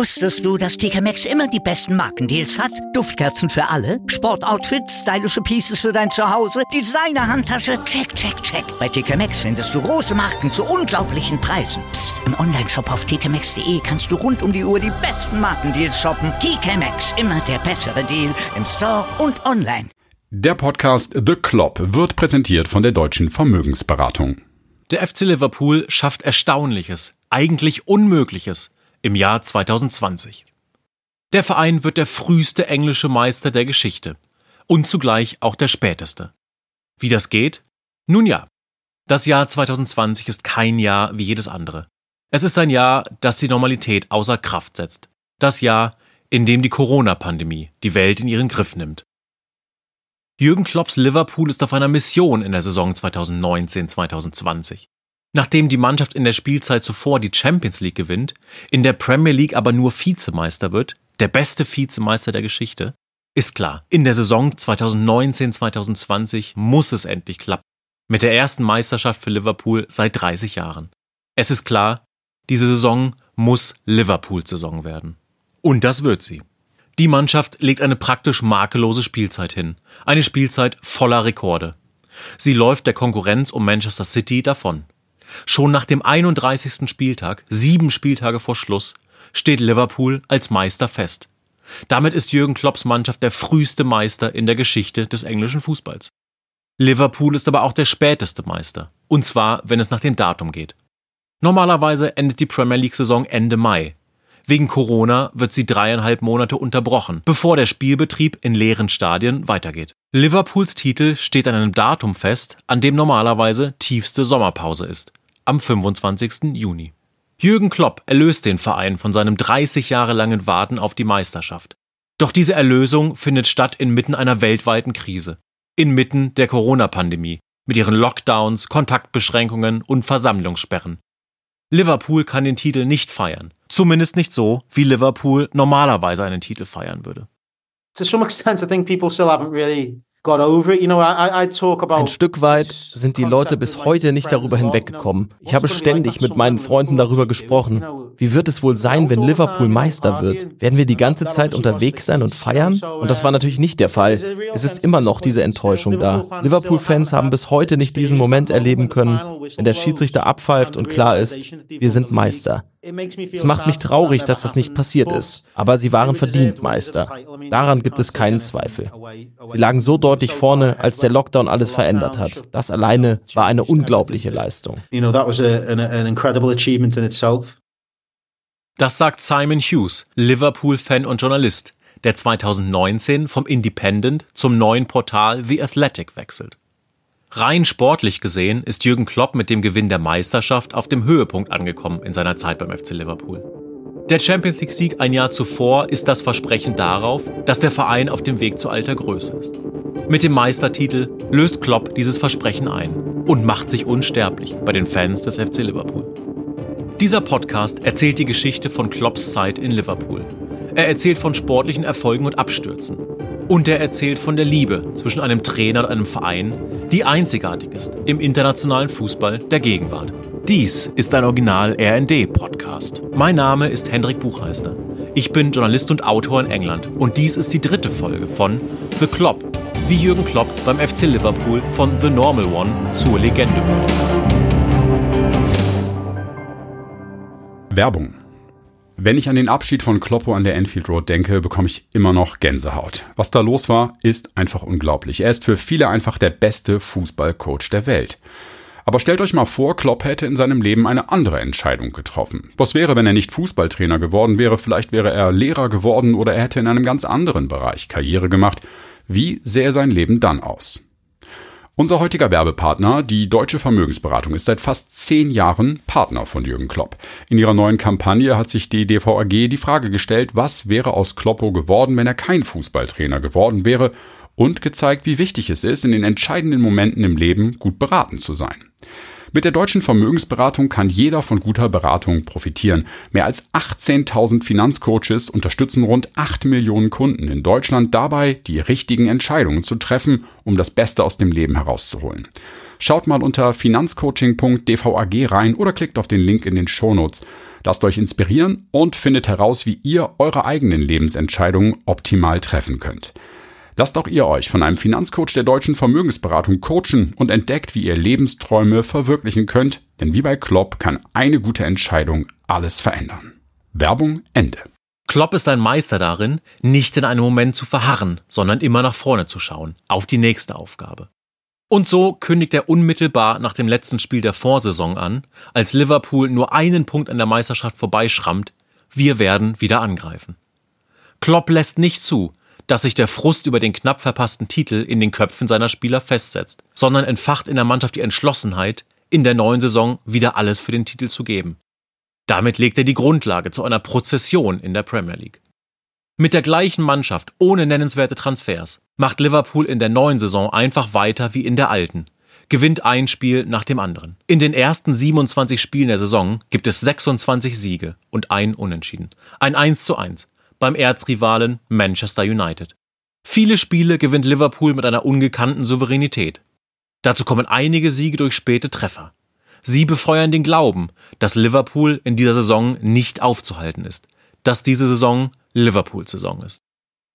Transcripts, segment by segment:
Wusstest du, dass TK Maxx immer die besten Markendeals hat? Duftkerzen für alle, Sportoutfits, stylische Pieces für dein Zuhause, Designer-Handtasche, check, check, check. Bei TK Maxx findest du große Marken zu unglaublichen Preisen. Psst. Im Onlineshop auf tkmaxx.de kannst du rund um die Uhr die besten Markendeals shoppen. TK Maxx, immer der bessere Deal im Store und online. Der Podcast The Klopp wird präsentiert von der Deutschen Vermögensberatung. Der FC Liverpool schafft Erstaunliches, eigentlich Unmögliches im Jahr 2020. Der Verein wird der früheste englische Meister der Geschichte und zugleich auch der späteste. Wie das geht? Nun ja, das Jahr 2020 ist kein Jahr wie jedes andere. Es ist ein Jahr, das die Normalität außer Kraft setzt. Das Jahr, in dem die Corona-Pandemie die Welt in ihren Griff nimmt. Jürgen Klopps Liverpool ist auf einer Mission in der Saison 2019-2020. Nachdem die Mannschaft in der Spielzeit zuvor die Champions League gewinnt, in der Premier League aber nur Vizemeister wird, der beste Vizemeister der Geschichte, ist klar, in der Saison 2019-2020 muss es endlich klappen. Mit der ersten Meisterschaft für Liverpool seit 30 Jahren. Es ist klar, diese Saison muss Liverpool-Saison werden. Und das wird sie. Die Mannschaft legt eine praktisch makellose Spielzeit hin. Eine Spielzeit voller Rekorde. Sie läuft der Konkurrenz um Manchester City davon. Schon nach dem 31. Spieltag, 7 Spieltage vor Schluss, steht Liverpool als Meister fest. Damit ist Jürgen Klopps Mannschaft der früheste Meister in der Geschichte des englischen Fußballs. Liverpool ist aber auch der späteste Meister. Und zwar, wenn es nach dem Datum geht. Normalerweise endet die Premier League-Saison Ende Mai. Wegen Corona wird sie 3,5 Monate unterbrochen, bevor der Spielbetrieb in leeren Stadien weitergeht. Liverpools Titel steht an einem Datum fest, an dem normalerweise tiefste Sommerpause ist, am 25. Juni. Jürgen Klopp erlöst den Verein von seinem 30 Jahre langen Warten auf die Meisterschaft. Doch diese Erlösung findet statt inmitten einer weltweiten Krise, inmitten der Corona-Pandemie, mit ihren Lockdowns, Kontaktbeschränkungen und Versammlungssperren. Liverpool kann den Titel nicht feiern. Zumindest nicht so, wie Liverpool normalerweise einen Titel feiern würde. To some extent, I think people still haven't really got over it. You know, I talk about. Ein Stück weit sind die Leute bis heute nicht darüber hinweggekommen. Ich habe ständig mit meinen Freunden darüber gesprochen. Wie wird es wohl sein, wenn Liverpool Meister wird? Werden wir die ganze Zeit unterwegs sein und feiern? Und das war natürlich nicht der Fall. Es ist immer noch diese Enttäuschung da. Liverpool-Fans haben bis heute nicht diesen Moment erleben können, wenn der Schiedsrichter abpfeift und klar ist, wir sind Meister. Es macht mich traurig, dass das nicht passiert ist, aber sie waren verdient Meister. Daran gibt es keinen Zweifel. Sie lagen so deutlich vorne, als der Lockdown alles verändert hat. Das alleine war eine unglaubliche Leistung. Das sagt Simon Hughes, Liverpool-Fan und Journalist, der 2019 vom Independent zum neuen Portal The Athletic wechselt. Rein sportlich gesehen ist Jürgen Klopp mit dem Gewinn der Meisterschaft auf dem Höhepunkt angekommen in seiner Zeit beim FC Liverpool. Der Champions League-Sieg ein Jahr zuvor ist das Versprechen darauf, dass der Verein auf dem Weg zu alter Größe ist. Mit dem Meistertitel löst Klopp dieses Versprechen ein und macht sich unsterblich bei den Fans des FC Liverpool. Dieser Podcast erzählt die Geschichte von Klopps Zeit in Liverpool. Er erzählt von sportlichen Erfolgen und Abstürzen. Und er erzählt von der Liebe zwischen einem Trainer und einem Verein, die einzigartig ist im internationalen Fußball der Gegenwart. Dies ist ein Original RND-Podcast. Mein Name ist Hendrik Buchheister. Ich bin Journalist und Autor in England und dies ist die 3. Folge von The Klopp, wie Jürgen Klopp beim FC Liverpool von The Normal One zur Legende wurde. Werbung. Wenn ich an den Abschied von Kloppo an der Anfield Road denke, bekomme ich immer noch Gänsehaut. Was da los war, ist einfach unglaublich. Er ist für viele einfach der beste Fußballcoach der Welt. Aber stellt euch mal vor, Klopp hätte in seinem Leben eine andere Entscheidung getroffen. Was wäre, wenn er nicht Fußballtrainer geworden wäre? Vielleicht wäre er Lehrer geworden oder er hätte in einem ganz anderen Bereich Karriere gemacht. Wie sähe sein Leben dann aus? Unser heutiger Werbepartner, die Deutsche Vermögensberatung, ist seit fast 10 Jahren Partner von Jürgen Klopp. In ihrer neuen Kampagne hat sich die DVAG die Frage gestellt, was wäre aus Kloppo geworden, wenn er kein Fußballtrainer geworden wäre, und gezeigt, wie wichtig es ist, in den entscheidenden Momenten im Leben gut beraten zu sein. Mit der Deutschen Vermögensberatung kann jeder von guter Beratung profitieren. Mehr als 18.000 Finanzcoaches unterstützen rund 8 Millionen Kunden in Deutschland dabei, die richtigen Entscheidungen zu treffen, um das Beste aus dem Leben herauszuholen. Schaut mal unter finanzcoaching.dvag rein oder klickt auf den Link in den Shownotes. Lasst euch inspirieren und findet heraus, wie ihr eure eigenen Lebensentscheidungen optimal treffen könnt. Lasst auch ihr euch von einem Finanzcoach der Deutschen Vermögensberatung coachen und entdeckt, wie ihr Lebensträume verwirklichen könnt, denn wie bei Klopp kann eine gute Entscheidung alles verändern. Werbung Ende. Klopp ist ein Meister darin, nicht in einem Moment zu verharren, sondern immer nach vorne zu schauen, auf die nächste Aufgabe. Und so kündigt er unmittelbar nach dem letzten Spiel der Vorsaison an, als Liverpool nur einen Punkt an der Meisterschaft vorbeischrammt: wir werden wieder angreifen. Klopp lässt nicht zu, dass sich der Frust über den knapp verpassten Titel in den Köpfen seiner Spieler festsetzt, sondern entfacht in der Mannschaft die Entschlossenheit, in der neuen Saison wieder alles für den Titel zu geben. Damit legt er die Grundlage zu einer Prozession in der Premier League. Mit der gleichen Mannschaft, ohne nennenswerte Transfers, macht Liverpool in der neuen Saison einfach weiter wie in der alten, gewinnt ein Spiel nach dem anderen. In den ersten 27 Spielen der Saison gibt es 26 Siege und ein Unentschieden. Ein 1:1 beim Erzrivalen Manchester United. Viele Spiele gewinnt Liverpool mit einer ungekannten Souveränität. Dazu kommen einige Siege durch späte Treffer. Sie befeuern den Glauben, dass Liverpool in dieser Saison nicht aufzuhalten ist, dass diese Saison Liverpools Saison ist.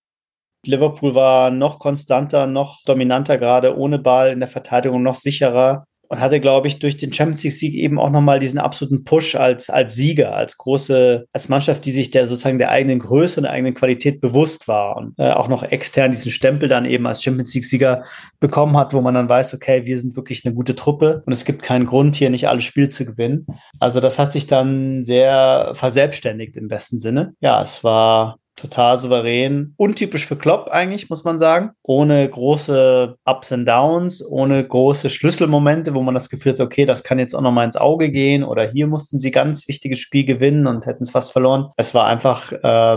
Liverpool war noch konstanter, noch dominanter, gerade ohne Ball in der Verteidigung, noch sicherer und hatte, glaube ich, durch den Champions League-Sieg eben auch nochmal diesen absoluten Push als Sieger, als Mannschaft, die sich der eigenen Größe und der eigenen Qualität bewusst war und auch noch extern diesen Stempel dann eben als Champions League-Sieger bekommen hat, wo man dann weiß, okay, wir sind wirklich eine gute Truppe und es gibt keinen Grund, hier nicht alles Spiel zu gewinnen. Also das hat sich dann sehr verselbstständigt im besten Sinne. Ja, es war total souverän, untypisch für Klopp eigentlich, muss man sagen. Ohne große Ups and Downs, ohne große Schlüsselmomente, wo man das Gefühl hat, okay, das kann jetzt auch nochmal ins Auge gehen oder hier mussten sie ganz wichtiges Spiel gewinnen und hätten es fast verloren. Es war einfach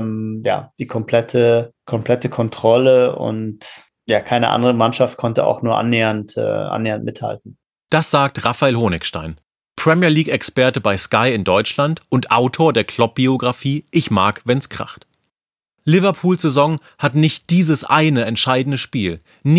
die komplette Kontrolle und ja, keine andere Mannschaft konnte auch nur annähernd mithalten. Das sagt Raphael Honigstein, Premier League-Experte bei Sky in Deutschland und Autor der Klopp-Biografie Ich mag, wenn's kracht. Liverpools Saison hat nicht dieses eine entscheidende Spiel,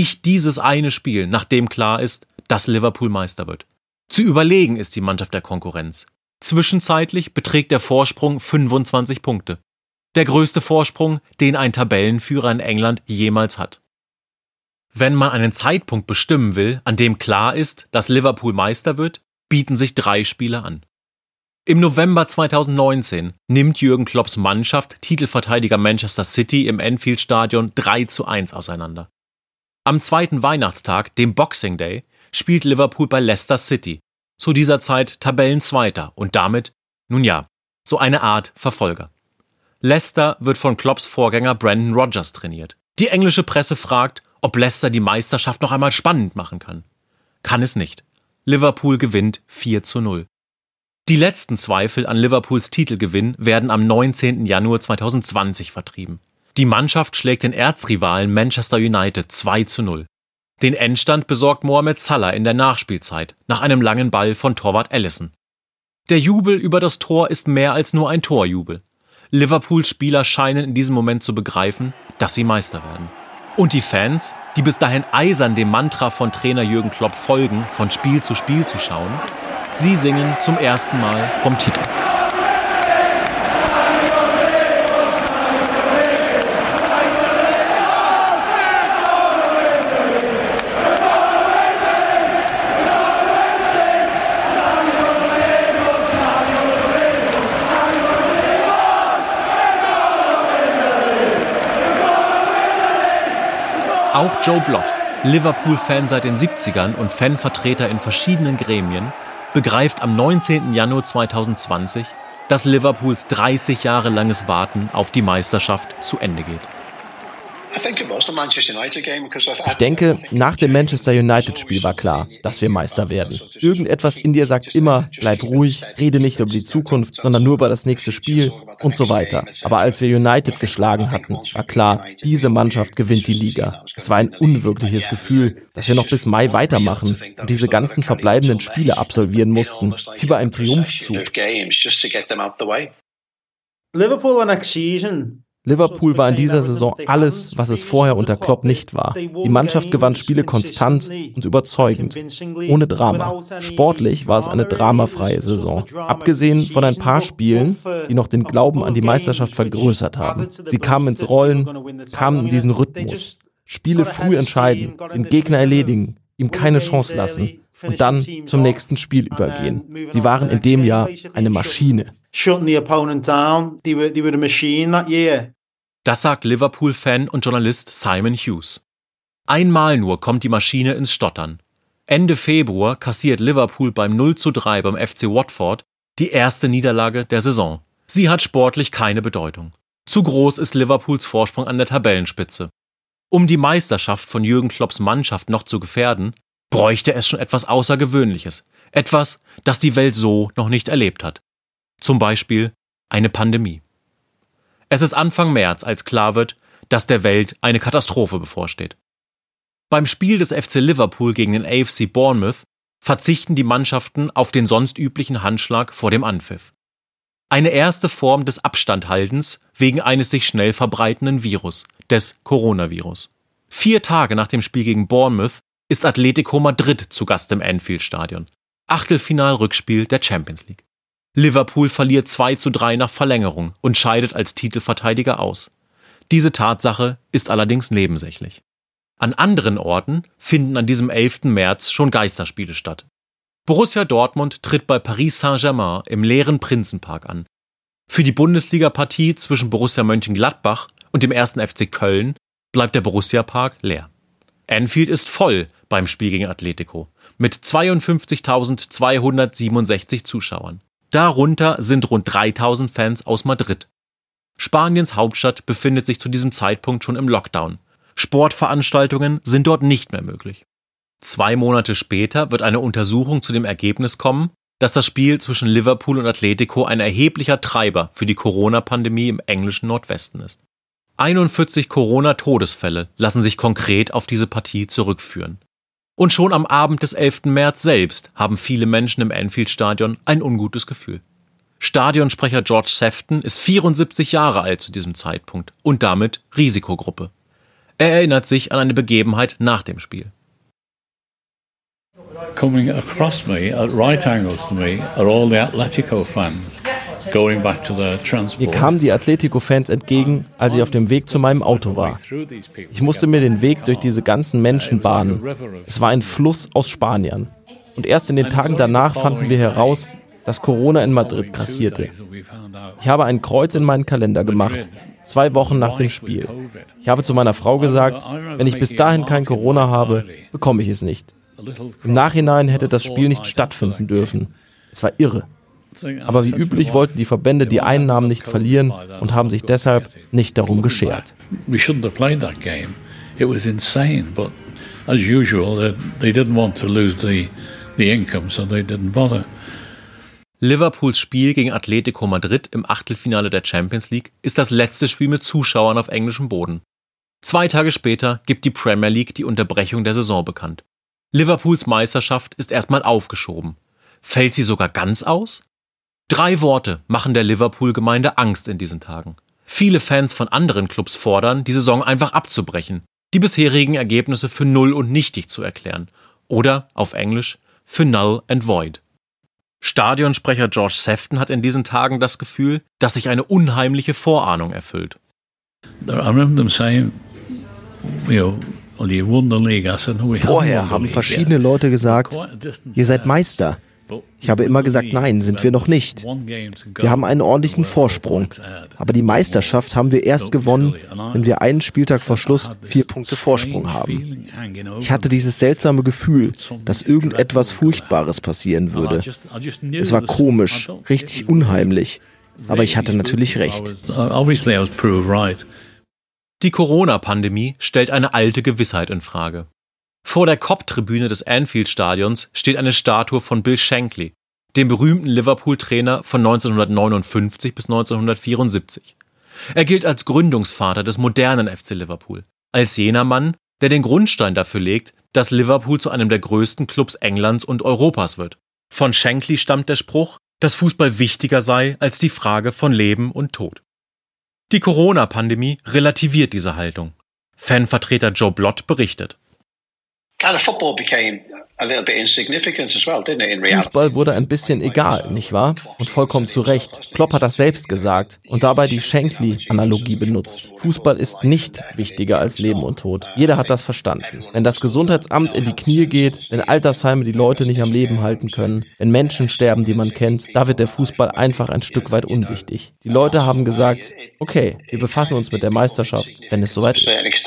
nachdem klar ist, dass Liverpool Meister wird. Zu überlegen ist die Mannschaft der Konkurrenz. Zwischenzeitlich beträgt der Vorsprung 25 Punkte. Der größte Vorsprung, den ein Tabellenführer in England jemals hat. Wenn man einen Zeitpunkt bestimmen will, an dem klar ist, dass Liverpool Meister wird, bieten sich 3 Spiele an. Im November 2019 nimmt Jürgen Klopps Mannschaft Titelverteidiger Manchester City im Anfield-Stadion 3:1 auseinander. Am zweiten Weihnachtstag, dem Boxing Day, spielt Liverpool bei Leicester City, zu dieser Zeit Tabellenzweiter und damit, so eine Art Verfolger. Leicester wird von Klopps Vorgänger Brendan Rodgers trainiert. Die englische Presse fragt, ob Leicester die Meisterschaft noch einmal spannend machen kann. Kann es nicht. Liverpool gewinnt 4:0. Die letzten Zweifel an Liverpools Titelgewinn werden am 19. Januar 2020 vertrieben. Die Mannschaft schlägt den Erzrivalen Manchester United 2:0. Den Endstand besorgt Mohamed Salah in der Nachspielzeit nach einem langen Ball von Torwart Alisson. Der Jubel über das Tor ist mehr als nur ein Torjubel. Liverpools Spieler scheinen in diesem Moment zu begreifen, dass sie Meister werden. Und die Fans, die bis dahin eisern dem Mantra von Trainer Jürgen Klopp folgen, von Spiel zu schauen, sie singen zum ersten Mal vom Titel. Auch Joe Blott, Liverpool-Fan seit den 70ern und Fanvertreter in verschiedenen Gremien, begreift am 19. Januar 2020, dass Liverpools 30 Jahre langes Warten auf die Meisterschaft zu Ende geht. Ich denke, nach dem Manchester United-Spiel war klar, dass wir Meister werden. Irgendetwas in dir sagt immer, bleib ruhig, rede nicht über die Zukunft, sondern nur über das nächste Spiel und so weiter. Aber als wir United geschlagen hatten, war klar, diese Mannschaft gewinnt die Liga. Es war ein unwirkliches Gefühl, dass wir noch bis Mai weitermachen und diese ganzen verbleibenden Spiele absolvieren mussten, wie bei einem Triumphzug. Liverpool the next season Liverpool war in dieser Saison alles, was es vorher unter Klopp nicht war. Die Mannschaft gewann Spiele konstant und überzeugend, ohne Drama. Sportlich war es eine dramafreie Saison. Abgesehen von ein paar Spielen, die noch den Glauben an die Meisterschaft vergrößert haben. Sie kamen ins Rollen, kamen in diesen Rhythmus. Spiele früh entscheiden, den Gegner erledigen, ihm keine Chance lassen und dann zum nächsten Spiel übergehen. Sie waren in dem Jahr eine Maschine. Das sagt Liverpool-Fan und Journalist Simon Hughes. Einmal nur kommt die Maschine ins Stottern. Ende Februar kassiert Liverpool beim 0:3 beim FC Watford die erste Niederlage der Saison. Sie hat sportlich keine Bedeutung. Zu groß ist Liverpools Vorsprung an der Tabellenspitze. Um die Meisterschaft von Jürgen Klopps Mannschaft noch zu gefährden, bräuchte es schon etwas Außergewöhnliches. Etwas, das die Welt so noch nicht erlebt hat. Zum Beispiel eine Pandemie. Es ist Anfang März, als klar wird, dass der Welt eine Katastrophe bevorsteht. Beim Spiel des FC Liverpool gegen den AFC Bournemouth verzichten die Mannschaften auf den sonst üblichen Handschlag vor dem Anpfiff. Eine erste Form des Abstandhaltens wegen eines sich schnell verbreitenden Virus, des Coronavirus. 4 Tage nach dem Spiel gegen Bournemouth ist Atletico Madrid zu Gast im Anfield-Stadion. Achtelfinal-Rückspiel der Champions League. Liverpool verliert 2:3 nach Verlängerung und scheidet als Titelverteidiger aus. Diese Tatsache ist allerdings nebensächlich. An anderen Orten finden an diesem 11. März schon Geisterspiele statt. Borussia Dortmund tritt bei Paris Saint-Germain im leeren Prinzenpark an. Für die Bundesliga-Partie zwischen Borussia Mönchengladbach und dem 1. FC Köln bleibt der Borussia-Park leer. Anfield ist voll beim Spiel gegen Atletico mit 52.267 Zuschauern. Darunter sind rund 3.000 Fans aus Madrid. Spaniens Hauptstadt befindet sich zu diesem Zeitpunkt schon im Lockdown. Sportveranstaltungen sind dort nicht mehr möglich. 2 Monate später wird eine Untersuchung zu dem Ergebnis kommen, dass das Spiel zwischen Liverpool und Atletico ein erheblicher Treiber für die Corona-Pandemie im englischen Nordwesten ist. 41 Corona-Todesfälle lassen sich konkret auf diese Partie zurückführen. Und schon am Abend des 11. März selbst haben viele Menschen im Anfield-Stadion ein ungutes Gefühl. Stadionsprecher George Sefton ist 74 Jahre alt zu diesem Zeitpunkt und damit Risikogruppe. Er erinnert sich an eine Begebenheit nach dem Spiel. Coming across me at right angles to me are all the Atletico fans going back to their transport. Mir kamen die Atletico-Fans entgegen, als ich auf dem Weg zu meinem Auto war. Ich musste mir den Weg durch diese ganzen Menschen bahnen. Es war ein Fluss aus Spaniern. Und erst in den Tagen danach fanden wir heraus, dass Corona in Madrid grassierte. Ich habe ein Kreuz in meinen Kalender gemacht, 2 Wochen nach dem Spiel. Ich habe zu meiner Frau gesagt, wenn ich bis dahin kein Corona habe, bekomme ich es nicht. Im Nachhinein hätte das Spiel nicht stattfinden dürfen. Es war irre. Aber wie üblich wollten die Verbände die Einnahmen nicht verlieren und haben sich deshalb nicht darum geschert. We shouldn't have played that game. It was insane, but as usual, they didn't want to lose the income, so they didn't bother. Liverpools Spiel gegen Atletico Madrid im Achtelfinale der Champions League ist das letzte Spiel mit Zuschauern auf englischem Boden. 2 Tage später gibt die Premier League die Unterbrechung der Saison bekannt. Liverpools Meisterschaft ist erstmal aufgeschoben. Fällt sie sogar ganz aus? 3 Worte machen der Liverpool-Gemeinde Angst in diesen Tagen. Viele Fans von anderen Clubs fordern, die Saison einfach abzubrechen, die bisherigen Ergebnisse für null und nichtig zu erklären oder, auf Englisch, für null and void. Stadionsprecher George Sefton hat in diesen Tagen das Gefühl, dass sich eine unheimliche Vorahnung erfüllt. Vorher haben verschiedene Leute gesagt, ihr seid Meister. Ich habe immer gesagt, nein, sind wir noch nicht. Wir haben einen ordentlichen Vorsprung. Aber die Meisterschaft haben wir erst gewonnen, wenn wir einen Spieltag vor Schluss 4 Punkte Vorsprung haben. Ich hatte dieses seltsame Gefühl, dass irgendetwas Furchtbares passieren würde. Es war komisch, richtig unheimlich. Aber ich hatte natürlich recht. Die Corona-Pandemie stellt eine alte Gewissheit in Frage. Vor der Kop-Tribüne des Anfield-Stadions steht eine Statue von Bill Shankly, dem berühmten Liverpool-Trainer von 1959 bis 1974. Er gilt als Gründungsvater des modernen FC Liverpool, als jener Mann, der den Grundstein dafür legt, dass Liverpool zu einem der größten Clubs Englands und Europas wird. Von Shankly stammt der Spruch, dass Fußball wichtiger sei als die Frage von Leben und Tod. Die Corona-Pandemie relativiert diese Haltung. Fanvertreter Joe Blott berichtet. Fußball wurde ein bisschen egal, nicht wahr? Und vollkommen zu Recht. Klopp hat das selbst gesagt und dabei die Shankly-Analogie benutzt. Fußball ist nicht wichtiger als Leben und Tod. Jeder hat das verstanden. Wenn das Gesundheitsamt in die Knie geht, wenn Altersheime die Leute nicht am Leben halten können, wenn Menschen sterben, die man kennt, da wird der Fußball einfach ein Stück weit unwichtig. Die Leute haben gesagt, okay, wir befassen uns mit der Meisterschaft, wenn es soweit ist.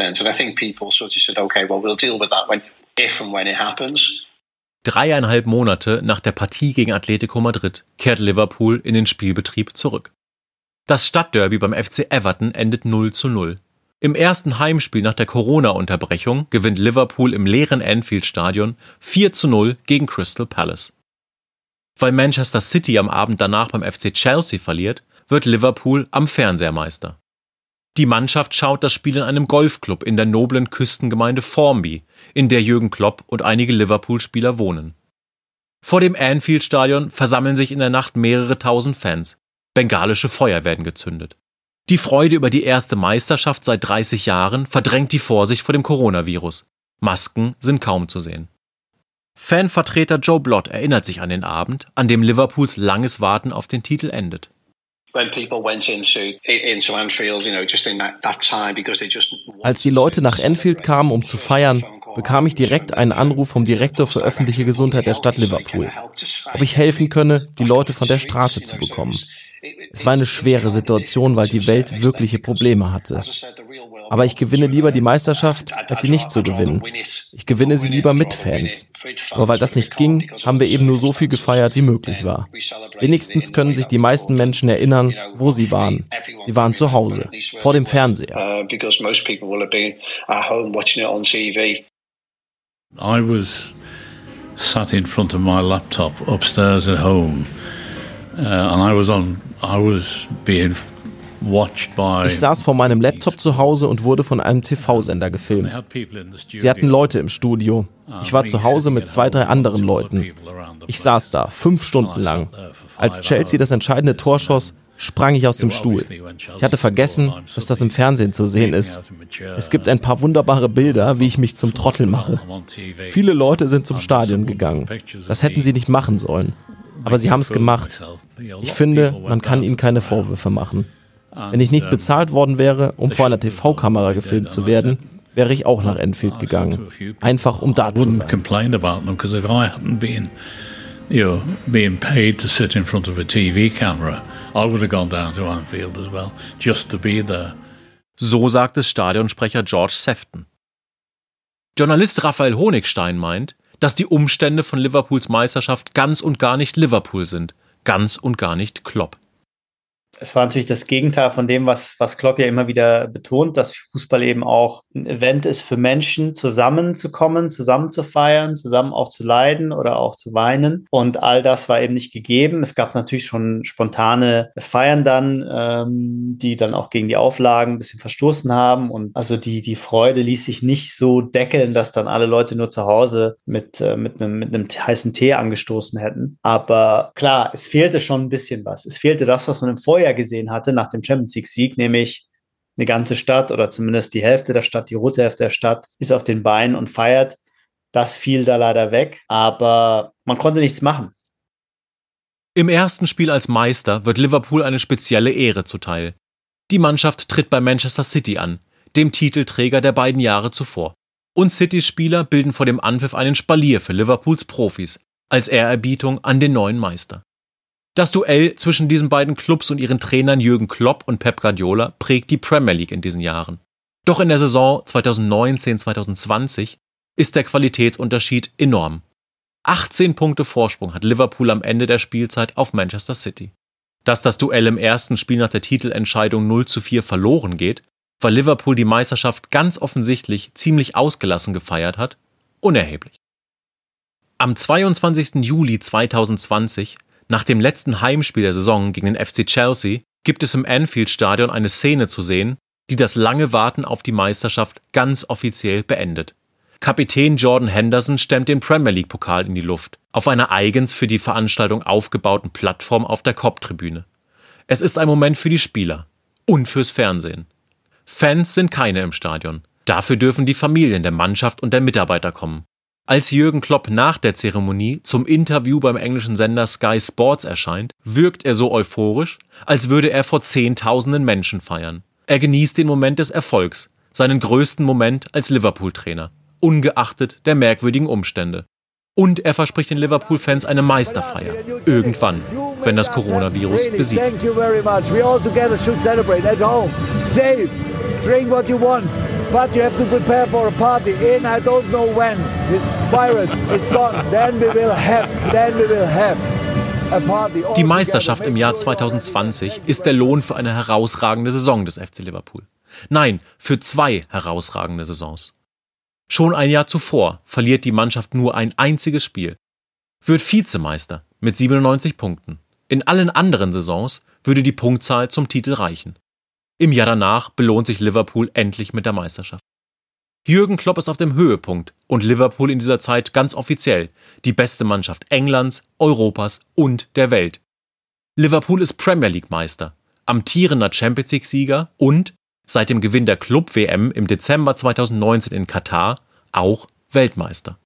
If and when it happens. 3,5 Monate nach der Partie gegen Atletico Madrid kehrt Liverpool in den Spielbetrieb zurück. Das Stadtderby beim FC Everton endet 0:0. Im ersten Heimspiel nach der Corona-Unterbrechung gewinnt Liverpool im leeren Anfield-Stadion 4:0 gegen Crystal Palace. Weil Manchester City am Abend danach beim FC Chelsea verliert, wird Liverpool am Fernseher Meister. Die Mannschaft schaut das Spiel in einem Golfclub in der noblen Küstengemeinde Formby, in der Jürgen Klopp und einige Liverpool-Spieler wohnen. Vor dem Anfield-Stadion versammeln sich in der Nacht mehrere tausend Fans. Bengalische Feuer werden gezündet. Die Freude über die erste Meisterschaft seit 30 Jahren verdrängt die Vorsicht vor dem Coronavirus. Masken sind kaum zu sehen. Fanvertreter Joe Blott erinnert sich an den Abend, an dem Liverpools langes Warten auf den Titel endet. Als die Leute nach Anfield kamen, um zu feiern, bekam ich direkt einen Anruf vom Direktor für öffentliche Gesundheit der Stadt Liverpool, ob ich helfen könne, die Leute von der Straße zu bekommen. Es war eine schwere Situation, weil die Welt wirkliche Probleme hatte. Aber ich gewinne lieber die Meisterschaft, als sie nicht zu gewinnen. Ich gewinne sie lieber mit Fans. Aber weil das nicht ging, haben wir eben nur so viel gefeiert, wie möglich war. Wenigstens können sich die meisten Menschen erinnern, wo sie waren. Sie waren zu Hause, vor dem Fernseher. I was sat in front of my laptop upstairs at home. Ich saß vor meinem Laptop zu Hause und wurde von einem TV-Sender gefilmt. Sie hatten Leute im Studio. Ich war zu Hause mit 2, 3 anderen Leuten. Ich saß da 5 Stunden lang. Als Chelsea das entscheidende Tor schoss, sprang ich aus dem Stuhl. Ich hatte vergessen, dass das im Fernsehen zu sehen ist. Es gibt ein paar wunderbare Bilder, wie ich mich zum Trottel mache. Viele Leute sind zum Stadion gegangen. Das hätten sie nicht machen sollen. Aber sie haben es gemacht. Ich finde, man kann ihnen keine Vorwürfe machen. Wenn ich nicht bezahlt worden wäre, um vor einer TV-Kamera gefilmt zu werden, wäre ich auch nach Anfield gegangen. Einfach um da zu sein. Being paid to sit in front of a TV camera, I would have gone down to Anfield as well, just to be there. So sagt es Stadionsprecher George Sefton. Journalist Raphael Honigstein meint, dass die Umstände von Liverpools Meisterschaft ganz und gar nicht Liverpool sind, ganz und gar nicht Klopp. Es war natürlich das Gegenteil von dem, was Klopp ja immer wieder betont, dass Fußball eben auch ein Event ist für Menschen, zusammenzukommen, zusammen zu feiern, zusammen auch zu leiden oder auch zu weinen. Und all das war eben nicht gegeben. Es gab natürlich schon spontane Feiern dann, die dann auch gegen die Auflagen ein bisschen verstoßen haben. Und also die Freude ließ sich nicht so deckeln, dass dann alle Leute nur zu Hause mit einem heißen Tee angestoßen hätten. Aber klar, es fehlte schon ein bisschen was. Es fehlte das, was man im Vorjahr gesehen hatte nach dem Champions League Sieg, nämlich eine ganze Stadt oder zumindest die Hälfte der Stadt, die rote Hälfte der Stadt ist auf den Beinen und feiert. Das fiel da leider weg, aber man konnte nichts machen. Im ersten Spiel als Meister wird Liverpool eine spezielle Ehre zuteil. Die Mannschaft tritt bei Manchester City an, dem Titelträger der beiden Jahre zuvor. Und Citys Spieler bilden vor dem Anpfiff einen Spalier für Liverpools Profis, als Ehrerbietung an den neuen Meister. Das Duell zwischen diesen beiden Clubs und ihren Trainern Jürgen Klopp und Pep Guardiola prägt die Premier League in diesen Jahren. Doch in der Saison 2019/2020 ist der Qualitätsunterschied enorm. 18 Punkte Vorsprung hat Liverpool am Ende der Spielzeit auf Manchester City. Dass das Duell im ersten Spiel nach der Titelentscheidung 0:4 verloren geht, weil Liverpool die Meisterschaft ganz offensichtlich ziemlich ausgelassen gefeiert hat, unerheblich. Am 22. Juli 2020 nach dem letzten Heimspiel der Saison gegen den FC Chelsea gibt es im Anfield-Stadion eine Szene zu sehen, die das lange Warten auf die Meisterschaft ganz offiziell beendet. Kapitän Jordan Henderson stemmt den Premier League-Pokal in die Luft, auf einer eigens für die Veranstaltung aufgebauten Plattform auf der Kop-Tribüne. Es ist ein Moment für die Spieler und fürs Fernsehen. Fans sind keine im Stadion. Dafür dürfen die Familien der Mannschaft und der Mitarbeiter kommen. Als Jürgen Klopp nach der Zeremonie zum Interview beim englischen Sender Sky Sports erscheint, wirkt er so euphorisch, als würde er vor Zehntausenden Menschen feiern. Er genießt den Moment des Erfolgs, seinen größten Moment als Liverpool-Trainer, ungeachtet der merkwürdigen Umstände. Und er verspricht den Liverpool-Fans eine Meisterfeier, irgendwann, wenn das Coronavirus besiegt. But you have to prepare for a party in I don't know when this virus is gone. Then we will have a party. Die Meisterschaft im Jahr 2020 ist der Lohn für eine herausragende Saison des FC Liverpool. Nein, für 2 herausragende Saisons. Schon ein Jahr zuvor verliert die Mannschaft nur ein einziges Spiel, wird Vizemeister mit 97 Punkten. In allen anderen Saisons würde die Punktzahl zum Titel reichen. Im Jahr danach belohnt sich Liverpool endlich mit der Meisterschaft. Jürgen Klopp ist auf dem Höhepunkt und Liverpool in dieser Zeit ganz offiziell die beste Mannschaft Englands, Europas und der Welt. Liverpool ist Premier League Meister, amtierender Champions League Sieger und, seit dem Gewinn der Club-WM im Dezember 2019 in Katar, auch Weltmeister.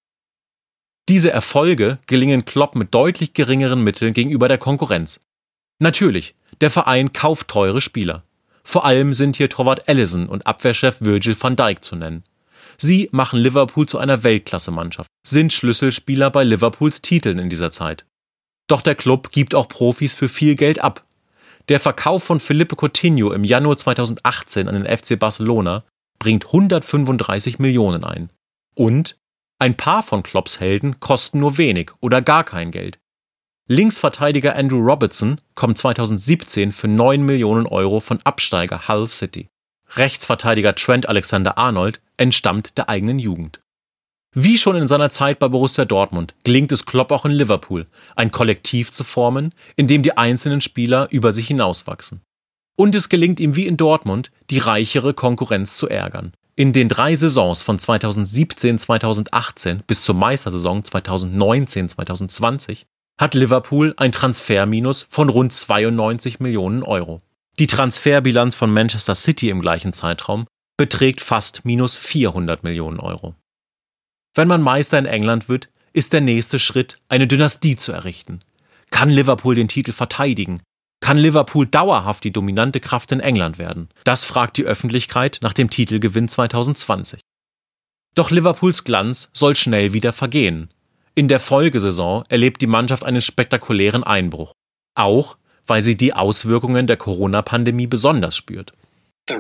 Diese Erfolge gelingen Klopp mit deutlich geringeren Mitteln gegenüber der Konkurrenz. Natürlich, der Verein kauft teure Spieler. Vor allem sind hier Torwart Alisson und Abwehrchef Virgil van Dijk zu nennen. Sie machen Liverpool zu einer Weltklasse-Mannschaft, sind Schlüsselspieler bei Liverpools Titeln in dieser Zeit. Doch der Club gibt auch Profis für viel Geld ab. Der Verkauf von Philippe Coutinho im Januar 2018 an den FC Barcelona bringt 135 Millionen ein. Und ein paar von Klopps Helden kosten nur wenig oder gar kein Geld. Linksverteidiger Andrew Robertson kommt 2017 für 9 Millionen Euro von Absteiger Hull City. Rechtsverteidiger Trent Alexander-Arnold entstammt der eigenen Jugend. Wie schon in seiner Zeit bei Borussia Dortmund gelingt es Klopp auch in Liverpool, ein Kollektiv zu formen, in dem die einzelnen Spieler über sich hinauswachsen. Und es gelingt ihm wie in Dortmund, die reichere Konkurrenz zu ärgern. In den 3 Saisons von 2017-2018 bis zur Meistersaison 2019-2020 hat Liverpool ein Transferminus von rund 92 Millionen Euro. Die Transferbilanz von Manchester City im gleichen Zeitraum beträgt fast minus 400 Millionen Euro. Wenn man Meister in England wird, ist der nächste Schritt, eine Dynastie zu errichten. Kann Liverpool den Titel verteidigen? Kann Liverpool dauerhaft die dominante Kraft in England werden? Das fragt die Öffentlichkeit nach dem Titelgewinn 2020. Doch Liverpools Glanz soll schnell wieder vergehen. In der Folgesaison erlebt die Mannschaft einen spektakulären Einbruch. Auch, weil sie die Auswirkungen der Corona-Pandemie besonders spürt. Die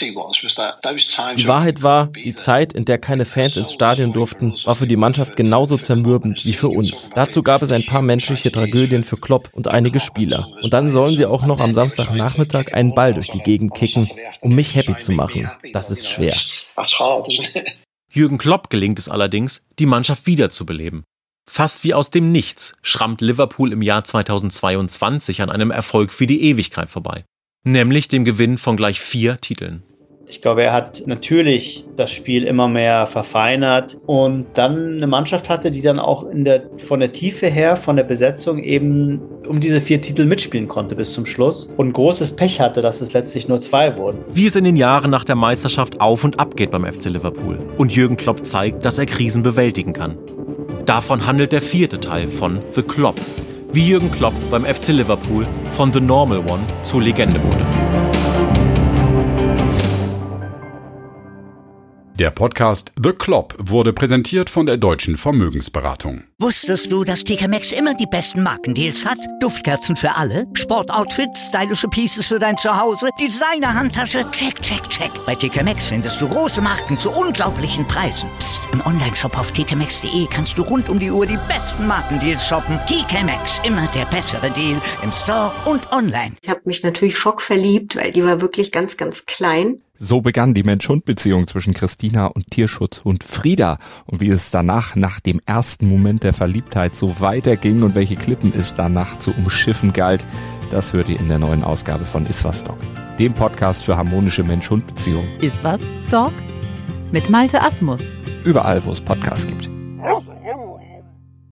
Wahrheit war, die Zeit, in der keine Fans ins Stadion durften, war für die Mannschaft genauso zermürbend wie für uns. Dazu gab es ein paar menschliche Tragödien für Klopp und einige Spieler. Und dann sollen sie auch noch am Samstagnachmittag einen Ball durch die Gegend kicken, um mich happy zu machen. Das ist schwer. Jürgen Klopp gelingt es allerdings, die Mannschaft wiederzubeleben. Fast wie aus dem Nichts schrammt Liverpool im Jahr 2022 an einem Erfolg für die Ewigkeit vorbei. Nämlich dem Gewinn von gleich 4 Titeln. Ich glaube, er hat natürlich das Spiel immer mehr verfeinert und dann eine Mannschaft hatte, die dann auch von der Tiefe her, von der Besetzung eben um diese 4 Titel mitspielen konnte bis zum Schluss und großes Pech hatte, dass es letztlich nur 2 wurden. Wie es in den Jahren nach der Meisterschaft auf und ab geht beim FC Liverpool und Jürgen Klopp zeigt, dass er Krisen bewältigen kann. Davon handelt der 4. Teil von The Klopp, wie Jürgen Klopp beim FC Liverpool von The Normal One zur Legende wurde. Der Podcast The Klopp wurde präsentiert von der Deutschen Vermögensberatung. Wusstest du, dass TK Maxx immer die besten Markendeals hat? Duftkerzen für alle, Sportoutfits, stylische Pieces für dein Zuhause, Designer-Handtasche, check, check, check. Bei TK Maxx findest du große Marken zu unglaublichen Preisen. Psst. Im Onlineshop auf tkmaxx.de kannst du rund um die Uhr die besten Markendeals shoppen. TK Maxx, immer der bessere Deal im Store und online. Ich habe mich natürlich schockverliebt, weil die war wirklich ganz, ganz klein. So begann die Mensch-Hund-Beziehung zwischen Christina und Tierschutzhund Frieda. Und wie es danach, nach dem ersten Moment der Verliebtheit, so weiterging und welche Klippen es danach zu umschiffen galt, das hört ihr in der neuen Ausgabe von Iswas Dog, dem Podcast für harmonische Mensch-Hund-Beziehungen. Iswas Dog? Mit Malte Asmus. Überall, wo es Podcasts gibt.